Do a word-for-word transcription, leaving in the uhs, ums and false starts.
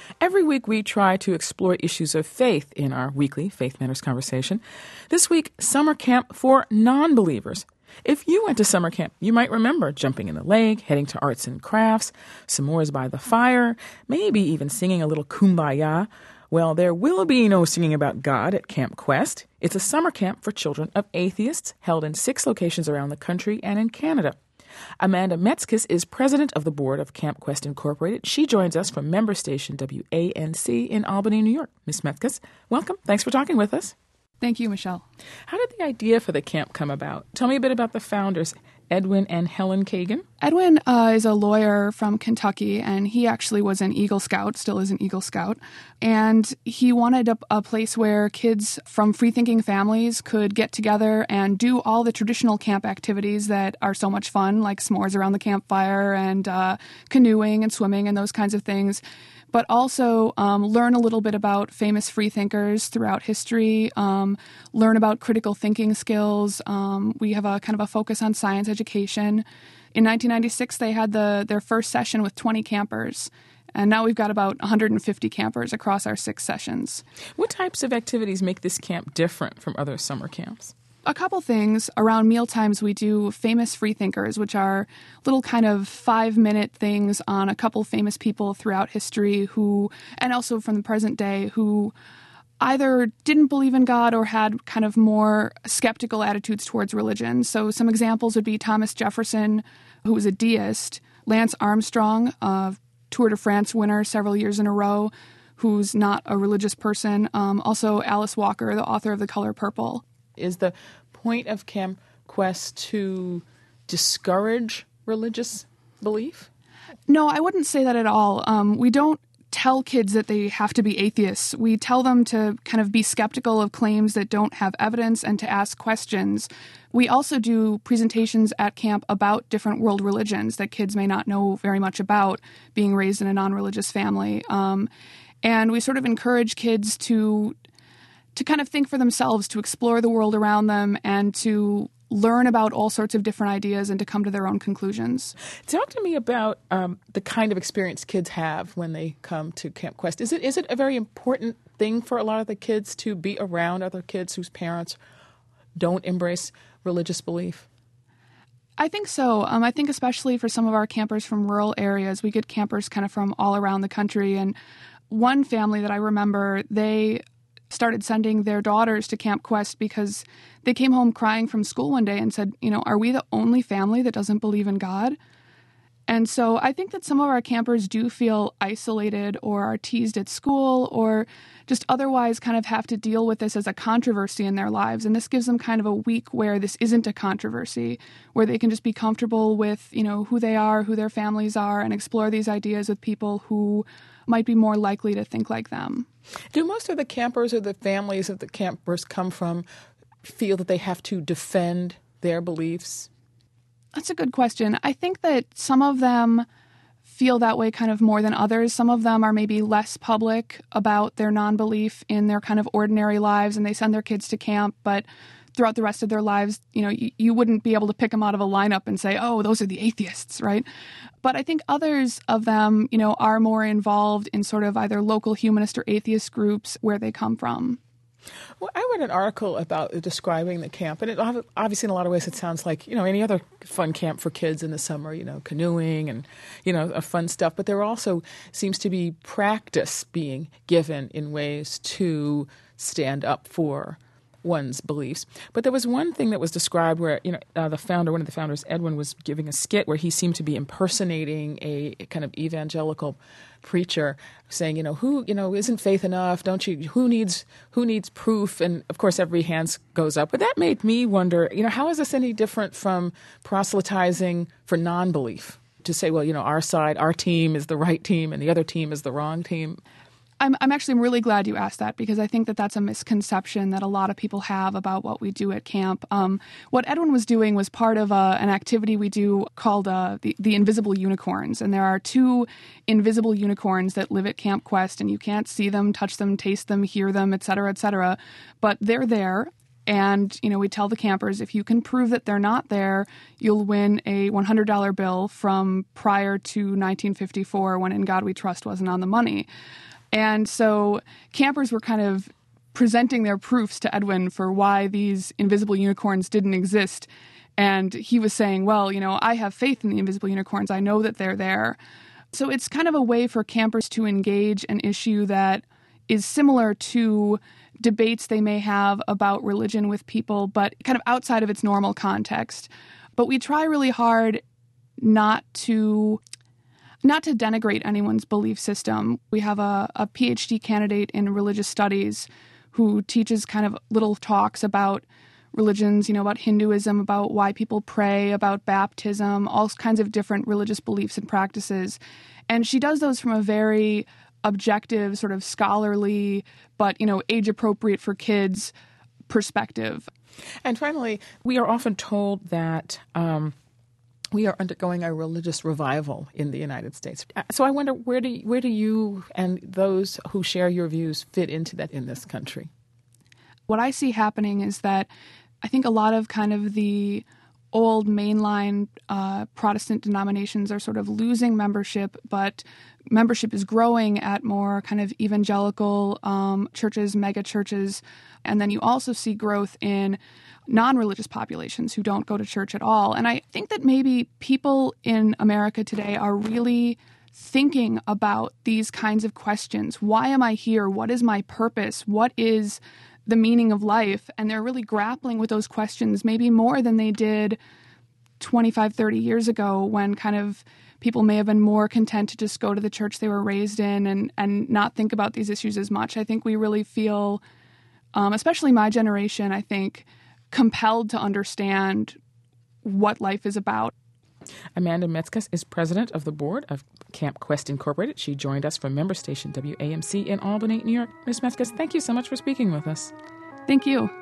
Every week we try to explore issues of faith in our weekly Faith Matters conversation. This week, summer camp for non-believers. If you went to summer camp, you might remember jumping in the lake, heading to arts and crafts, s'mores by the fire, maybe even singing a little kumbaya. Well, there will be no singing about God at Camp Quest. It's a summer camp for children of atheists held in six locations around the country and in Canada. Amanda Metzkes is president of the board of Camp Quest Incorporated. She joins us from member station W A N C in Albany, New York. Miss Metzkes, welcome. Thanks for talking with us. Thank you, Michelle. How did the idea for the camp come about? Tell me a bit about the founders, Edwin and Helen Kagan. Edwin uh, is a lawyer from Kentucky, and he actually was an Eagle Scout, still is an Eagle Scout. And he wanted a, a place where kids from free-thinking families could get together and do all the traditional camp activities that are so much fun, like s'mores around the campfire and uh, canoeing and swimming and those kinds of things, but also um, learn a little bit about famous freethinkers throughout history, um, learn about critical thinking skills. Um, we have a kind of a focus on science education. In nineteen ninety-six, they had the their first session with twenty campers, and now we've got about one hundred fifty campers across our six sessions. What types of activities make this camp different from other summer camps? A couple things. Around mealtimes, we do famous freethinkers, which are little kind of five-minute things on a couple famous people throughout history who, and also from the present day, who either didn't believe in God or had kind of more skeptical attitudes towards religion. So some examples would be Thomas Jefferson, who was a deist, Lance Armstrong, a Tour de France winner several years in a row, who's not a religious person. Um, also Alice Walker, the author of The Color Purple. Is the point of Camp Quest to discourage religious belief? No, I wouldn't say that at all. Um, we don't tell kids that they have to be atheists. We tell them to kind of be skeptical of claims that don't have evidence and to ask questions. We also do presentations at camp about different world religions that kids may not know very much about, being raised in a non-religious family. Um, and we sort of encourage kids to to kind of think for themselves, to explore the world around them, and to learn about all sorts of different ideas and to come to their own conclusions. Talk to me about um, the kind of experience kids have when they come to Camp Quest. Is it is it a very important thing for a lot of the kids to be around other kids whose parents don't embrace religious belief? I think so. Um, I think especially for some of our campers from rural areas, we get campers kind of from all around the country. And one family that I remember, they started sending their daughters to Camp Quest because they came home crying from school one day and said, you know, are we the only family that doesn't believe in God? And so I think that some of our campers do feel isolated or are teased at school or just otherwise kind of have to deal with this as a controversy in their lives. And this gives them kind of a week where this isn't a controversy, where they can just be comfortable with, you know, who they are, who their families are, and explore these ideas with people who might be more likely to think like them. Do most of the campers or the families that the campers come from feel that they have to defend their beliefs? That's a good question. I think that some of them feel that way kind of more than others. Some of them are maybe less public about their non-belief in their kind of ordinary lives, and they send their kids to camp, but throughout the rest of their lives, you know, you, you wouldn't be able to pick them out of a lineup and say, oh, those are the atheists, right? But I think others of them, you know, are more involved in sort of either local humanist or atheist groups where they come from. Well, I read an article about describing the camp, and it obviously in a lot of ways it sounds like, you know, any other fun camp for kids in the summer, you know, canoeing and, you know, fun stuff. But there also seems to be practice being given in ways to stand up for one's beliefs. But there was one thing that was described where, you know, uh, the founder, one of the founders, Edwin, was giving a skit where he seemed to be impersonating a, a kind of evangelical preacher, saying, you know, who, you know, isn't faith enough? Don't you, who needs, who needs proof? And of course, every hand goes up. But that made me wonder, you know, how is this any different from proselytizing for non-belief? To say, well, you know, our side, our team is the right team and the other team is the wrong team. I'm, I'm actually really glad you asked that because I think that that's a misconception that a lot of people have about what we do at camp. Um, what Edwin was doing was part of a, an activity we do called uh, the, the Invisible Unicorns. And there are two invisible unicorns that live at Camp Quest, and you can't see them, touch them, taste them, hear them, et cetera, et cetera. But they're there. And, you know, we tell the campers, if you can prove that they're not there, you'll win a one hundred dollar bill from prior to nineteen fifty-four when In God We Trust wasn't on the money. And so campers were kind of presenting their proofs to Edwin for why these invisible unicorns didn't exist. And he was saying, well, you know, I have faith in the invisible unicorns. I know that they're there. So it's kind of a way for campers to engage an issue that is similar to debates they may have about religion with people, but kind of outside of its normal context. But we try really hard not to not to denigrate anyone's belief system. We have a, a P H D candidate in religious studies who teaches kind of little talks about religions, you know, about Hinduism, about why people pray, about baptism, all kinds of different religious beliefs and practices. And she does those from a very objective, sort of scholarly, but, you know, age-appropriate for kids perspective. And finally, we are often told that um, we are undergoing a religious revival in the United States. So I wonder, where do you, where do you and those who share your views fit into that in this country? What I see happening is that I think a lot of kind of the old mainline uh, Protestant denominations are sort of losing membership, but membership is growing at more kind of evangelical um, churches, mega churches. And then you also see growth in non-religious populations who don't go to church at all. And I think that maybe people in America today are really thinking about these kinds of questions. Why am I here? What is my purpose? What is the meaning of life? And they're really grappling with those questions maybe more than they did twenty-five, thirty years ago, when kind of people may have been more content to just go to the church they were raised in and, and not think about these issues as much. I think we really feel, um, especially my generation, I think, compelled to understand what life is about. Amanda Metzges is president of the board of Camp Quest Incorporated. She joined us from member station W A M C in Albany, New York. Miz Metzges, thank you so much for speaking with us. Thank you.